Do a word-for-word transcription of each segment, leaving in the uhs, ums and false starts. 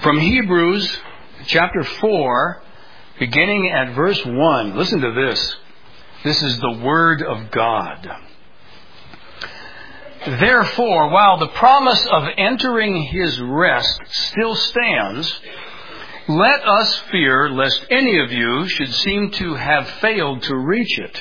From Hebrews chapter four, beginning at verse one. Listen to this. This is the Word of God. Therefore, while the promise of entering His rest still stands, let us fear lest any of you should seem to have failed to reach it.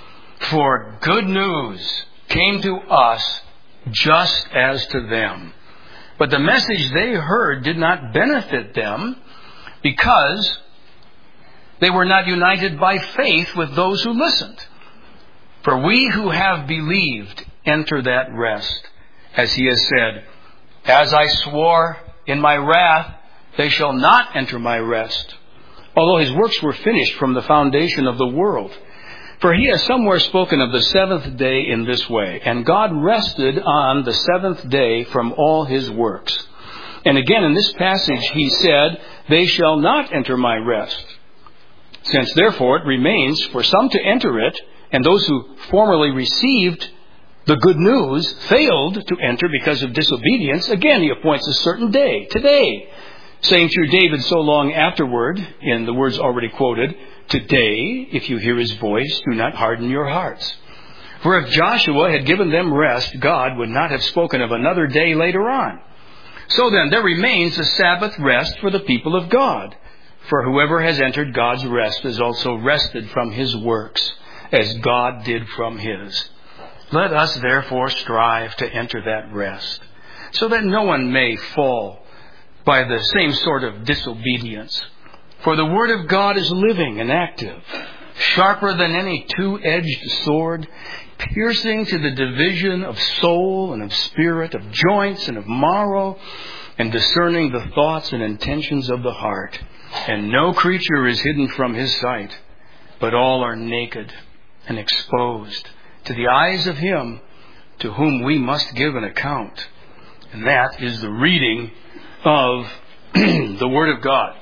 For good news came to us just as to them. But the message they heard did not benefit them because they were not united by faith with those who listened. For we who have believed enter that rest, as He has said, as I swore in my wrath, they shall not enter my rest, although His works were finished from the foundation of the world. For He has somewhere spoken of the seventh day in this way, and God rested on the seventh day from all His works. And again in this passage He said, they shall not enter my rest. Since therefore it remains for some to enter it, and those who formerly received the good news failed to enter because of disobedience, again He appoints a certain day, today, saying through David so long afterward, in the words already quoted, today, if you hear His voice, do not harden your hearts. For if Joshua had given them rest, God would not have spoken of another day later on. So then, there remains a Sabbath rest for the people of God. For whoever has entered God's rest has also rested from his works, as God did from His. Let us therefore strive to enter that rest, so that no one may fall by the same sort of disobedience. For the Word of God is living and active, sharper than any two-edged sword, piercing to the division of soul and of spirit, of joints and of marrow, and discerning the thoughts and intentions of the heart. And no creature is hidden from His sight, but all are naked and exposed to the eyes of Him to whom we must give an account. And that is the reading of the Word of God.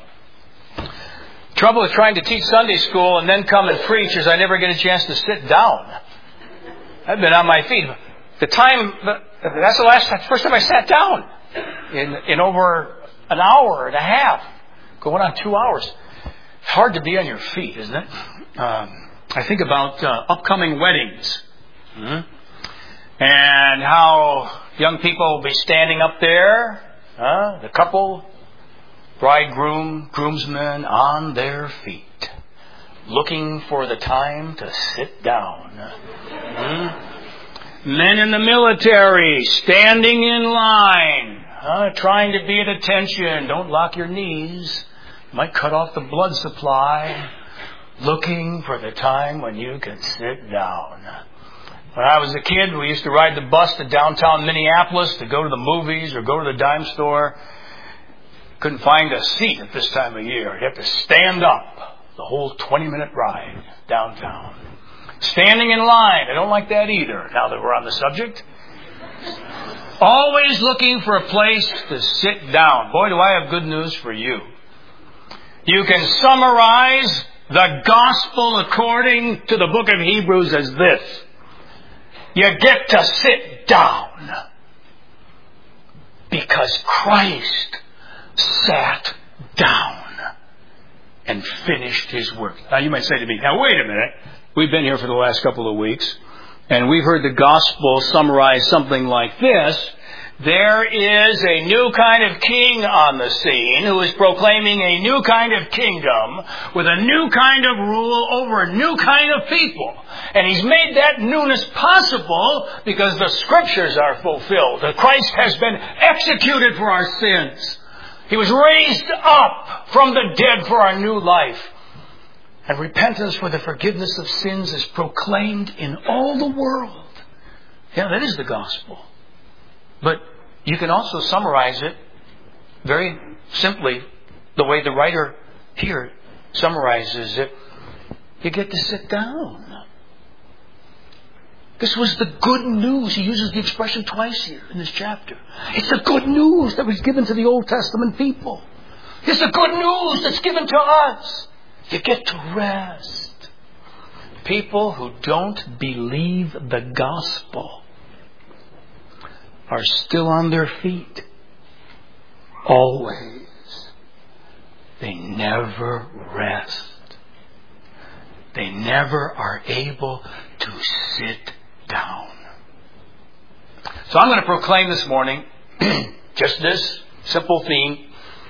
Trouble with trying to teach Sunday school and then come and preach is I never get a chance to sit down. I've been on my feet. The time, that's the last time, first time I sat down in, in over an hour and a half, going on two hours. It's hard to be on your feet, isn't it? Um, I think about uh, upcoming weddings. Mm-hmm. And how young people will be standing up there, uh, the couple, bridegroom, groomsmen on their feet, looking for the time to sit down. Mm-hmm. Men in the military, standing in line, uh, trying to be at attention. Don't lock your knees. Might cut off the blood supply. Looking for the time when you can sit down. When I was a kid, we used to ride the bus to downtown Minneapolis to go to the movies or go to the dime store. Couldn't find a seat at this time of year. You have to stand up the whole twenty-minute ride downtown. Standing in line. I don't like that either, now that we're on the subject. Always looking for a place to sit down. Boy, do I have good news for you. You can summarize the gospel according to the book of Hebrews as this. You get to sit down because Christ sat down and finished His work. Now you might say to me, now wait a minute. We've been here for the last couple of weeks and we've heard the gospel summarized something like this. There is a new kind of king on the scene who is proclaiming a new kind of kingdom with a new kind of rule over a new kind of people. And He's made that newness possible because the Scriptures are fulfilled. That Christ has been executed for our sins. He was raised up from the dead for our new life. And repentance for the forgiveness of sins is proclaimed in all the world. Yeah, that is the gospel. But you can also summarize it very simply the way the writer here summarizes it. You get to sit down. This was the good news. He uses the expression twice here in this chapter. It's the good news that was given to the Old Testament people. It's the good news that's given to us. You get to rest. People who don't believe the gospel are still on their feet. Always. they never rest. They never are able to sit down. So I'm going to proclaim this morning just this simple theme.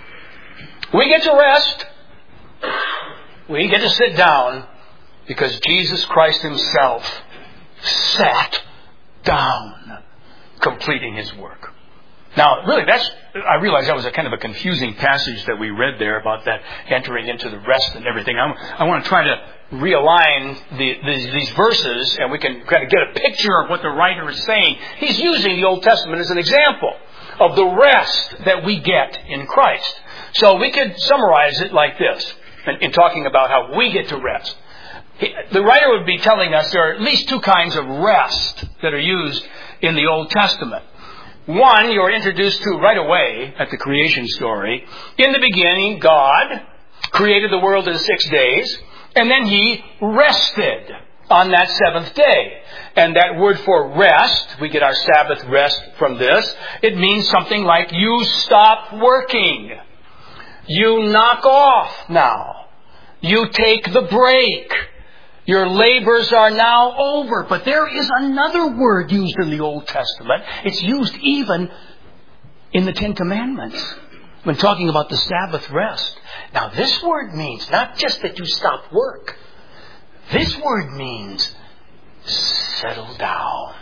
We get to rest. We get to sit down because Jesus Christ Himself sat down, completing His work. Now, really, that's, I realize that was a kind of a confusing passage that we read there about that entering into the rest and everything. I'm, I want to try to realign the, these, these verses, and we can kind of get a picture of what the writer is saying. He's using the Old Testament as an example of the rest that we get in Christ. So we could summarize it like this, in, in talking about how we get to rest. He, the writer would be telling us there are at least two kinds of rest that are used in the Old Testament. One, you're introduced to right away at the creation story. In the beginning, God created the world in six days, and then He rested on that seventh day. And that word for rest, we get our Sabbath rest from this. It means something like you stop working. You knock off now. You take the break. Your labors are now over. But there is another word used in the Old Testament. It's used even in the Ten Commandments when talking about the Sabbath rest. Now, this word means not just that you stop work. This word means settle down.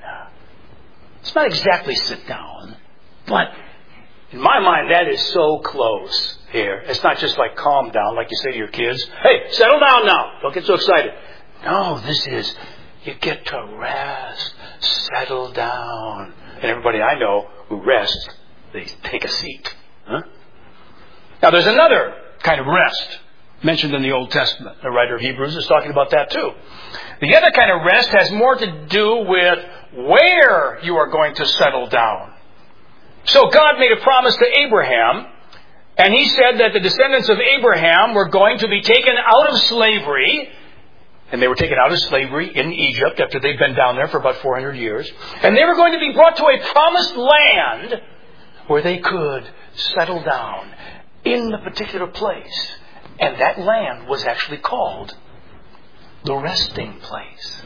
It's not exactly sit down, but in my mind, that is so close here. It's not just like calm down, like you say to your kids. Hey, settle down now. Don't get so excited. No, this is, you get to rest, settle down. And everybody I know who rests, they take a seat. Huh? Now, there's another kind of rest mentioned in the Old Testament. The writer of Hebrews is talking about that too. The other kind of rest has more to do with where you are going to settle down. So God made a promise to Abraham, and He said that the descendants of Abraham were going to be taken out of slavery, and they were taken out of slavery in Egypt after they'd been down there for about four hundred years, and they were going to be brought to a promised land where they could settle down in the particular place. And that land was actually called the resting place.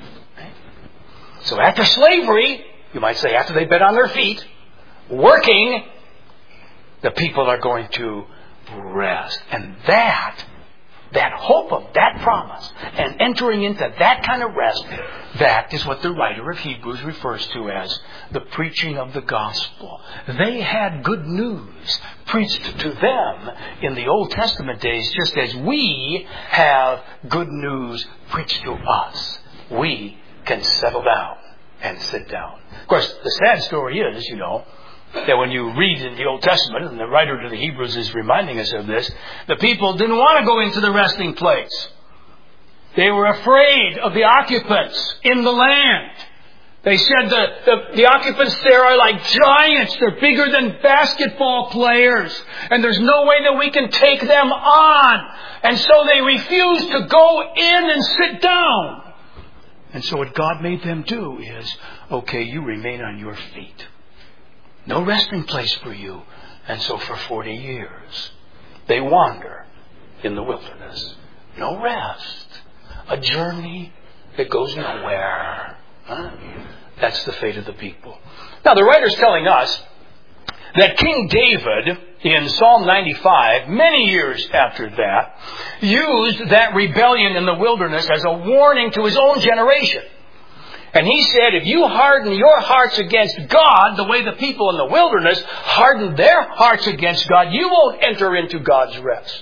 So after slavery, you might say after they've been on their feet, working, the people are going to rest. And that, that hope of that promise and entering into that kind of rest, that is what the writer of Hebrews refers to as the preaching of the gospel. They had good news preached to them in the Old Testament days, just as we have good news preached to us. We can settle down and sit down. Of course, the sad story is, you know, that when you read in the Old Testament, and the writer to the Hebrews is reminding us of this, the people didn't want to go into the resting place. They were afraid of the occupants in the land. They said the, the, the occupants there are like giants. They're bigger than basketball players. And there's no way that we can take them on. And so they refused to go in and sit down. And so what God made them do is, okay, you remain on your feet. No resting place for you. And so for forty years, they wander in the wilderness. No rest. A journey that goes nowhere. Huh? That's the fate of the people. Now, the writer's telling us that King David, in Psalm ninety-five, many years after that, used that rebellion in the wilderness as a warning to his own generation. And he said, if you harden your hearts against God the way the people in the wilderness hardened their hearts against God, you won't enter into God's rest.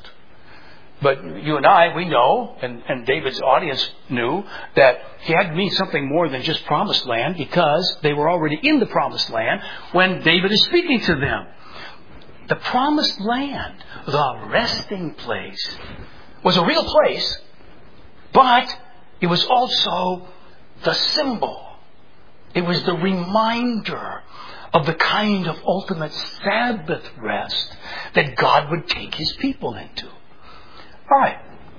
But you and I, we know, and, and David's audience knew, that he had to mean something more than just promised land, because they were already in the promised land when David is speaking to them. The promised land, the resting place, was a real place, but it was also the symbol. It was the reminder of the kind of ultimate Sabbath rest that God would take His people into. All right.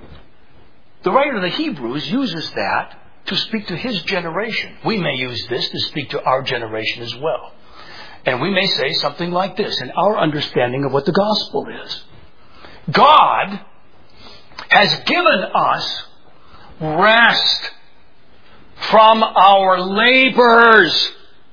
The writer of the Hebrews uses that to speak to his generation. We may use this to speak to our generation as well. And we may say something like this in our understanding of what the gospel is. God has given us rest from our labors.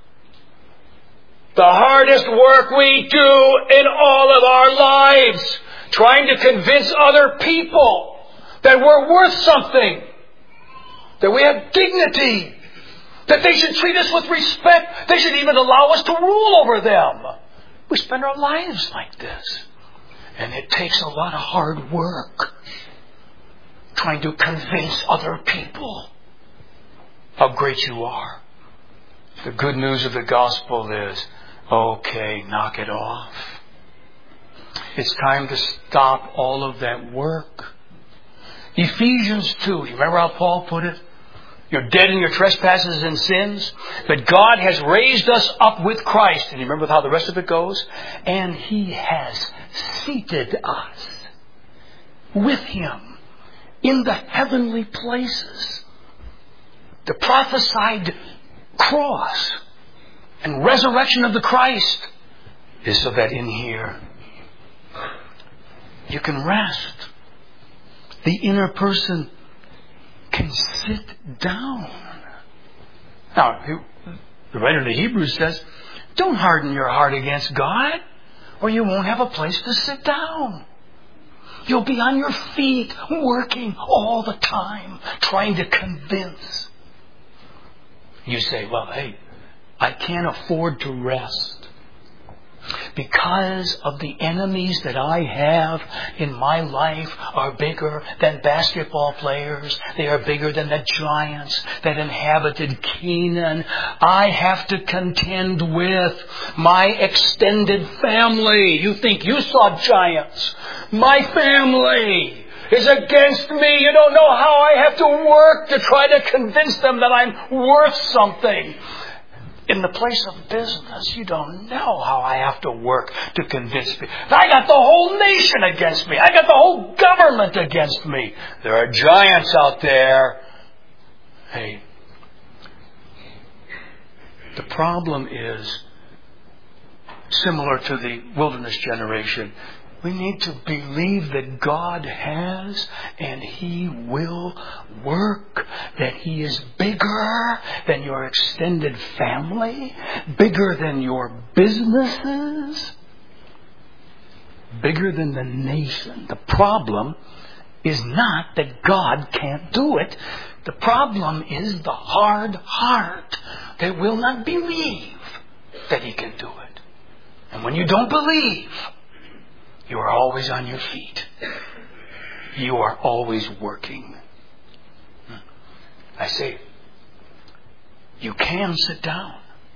The hardest work we do in all of our lives, trying to convince other people that we're worth something, that we have dignity, that they should treat us with respect, they should even allow us to rule over them. We spend our lives like this. And it takes a lot of hard work trying to convince other people how great you are. The good news of the gospel is, okay, knock it off. It's time to stop all of that work. Ephesians two, you remember how Paul put it? You're dead in your trespasses and sins, but God has raised us up with Christ. And you remember how the rest of it goes? And He has seated us with Him in the heavenly places. The prophesied cross and resurrection of the Christ is so that in here you can rest. The inner person can sit down. Now, the writer of the Hebrews says, don't harden your heart against God, or you won't have a place to sit down. You'll be on your feet, working all the time, trying to convince. You say, well, hey, I can't afford to rest because of the enemies that I have in my life are bigger than basketball players. They are bigger than the giants that inhabited Canaan. I have to contend with my extended family. You think you saw giants. My family is against me. You don't know how I have to work to try to convince them that I'm worth something. In the place of business, you don't know how I have to work to convince me. I got the whole nation against me. I got the whole government against me. There are giants out there. Hey, the problem is similar to the wilderness generation. We need to believe that God has and He will work, that He is bigger than your extended family, bigger than your businesses, bigger than the nation. The problem is not that God can't do it. The problem is the hard heart that will not believe that He can do it. And when you don't believe, you are always on your feet. You are always working. I say, you can sit down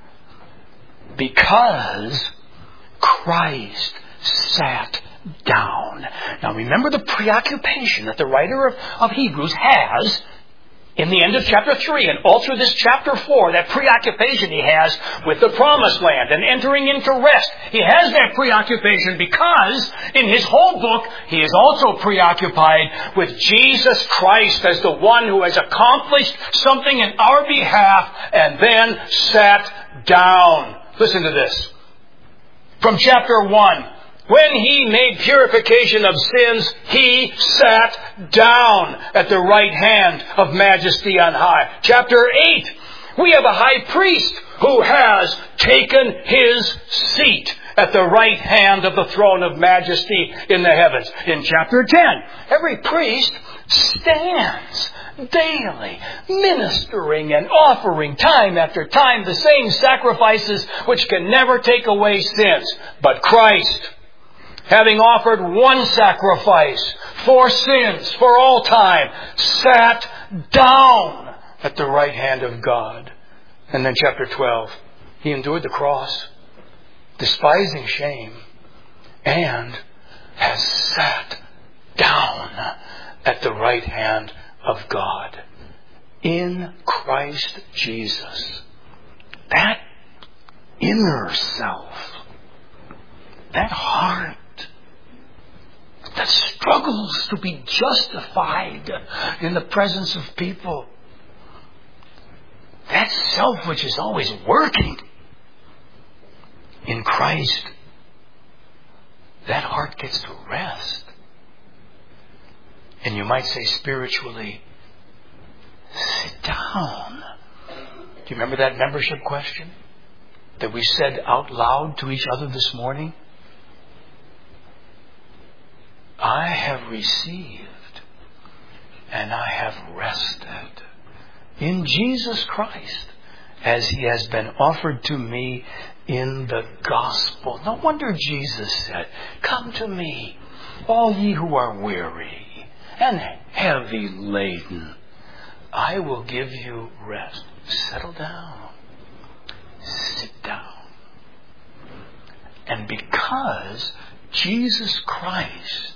because Christ sat down. Now remember the preoccupation that the writer of, of Hebrews has in the end of chapter three and all through this chapter four, that preoccupation he has with the promised land and entering into rest. He has that preoccupation because in his whole book he is also preoccupied with Jesus Christ as the one who has accomplished something in our behalf and then sat down. Listen to this. From chapter one. When He made purification of sins, He sat down at the right hand of majesty on high. Chapter eight. We have a high priest who has taken His seat at the right hand of the throne of majesty in the heavens. In chapter ten, every priest stands daily, ministering and offering time after time the same sacrifices which can never take away sins. But Christ, having offered one sacrifice for sins for all time, sat down at the right hand of God. And then chapter twelve, He endured the cross, despising shame, and has sat down at the right hand of God in Christ Jesus. That inner self, that heart that struggles to be justified in the presence of people, that self which is always working in Christ, that heart gets to rest. And you might say spiritually, sit down. Do you remember that membership question that we said out loud to each other this morning? I have received and I have rested in Jesus Christ as He has been offered to me in the gospel. No wonder Jesus said, come to me, all ye who are weary and heavy laden. I will give you rest. Settle down. Sit down. And because Jesus Christ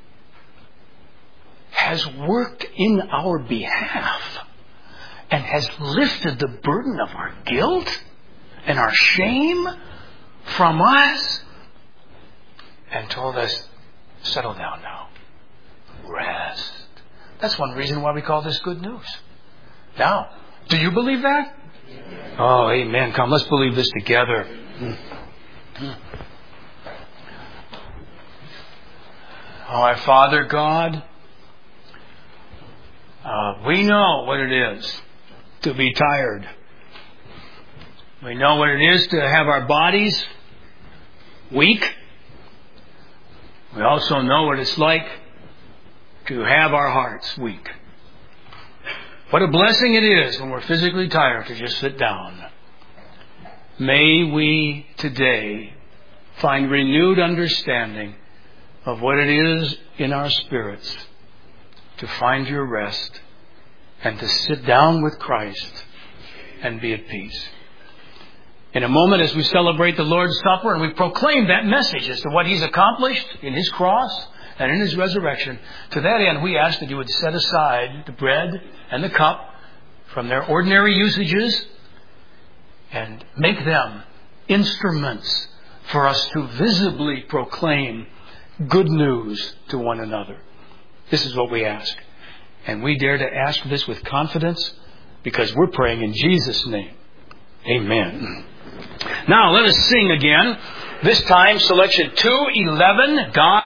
has worked in our behalf and has lifted the burden of our guilt and our shame from us and told us, settle down now. Rest. That's one reason why we call this good news. Now, do you believe that? Oh, amen. Come, let's believe this together. Oh, our Father God, uh, we know what it is to be tired. We know what it is to have our bodies weak. We also know what it's like to have our hearts weak. What a blessing it is when we're physically tired to just sit down. May we today find renewed understanding of what it is in our spirits to find your rest and to sit down with Christ and be at peace. In a moment, as we celebrate the Lord's Supper and we proclaim that message as to what He's accomplished in His cross and in His resurrection, to that end, we ask that you would set aside the bread and the cup from their ordinary usages and make them instruments for us to visibly proclaim good news to one another. This is what we ask. And we dare to ask this with confidence because we're praying in Jesus' name. Amen. Now let us sing again. This time, selection two eleven, God.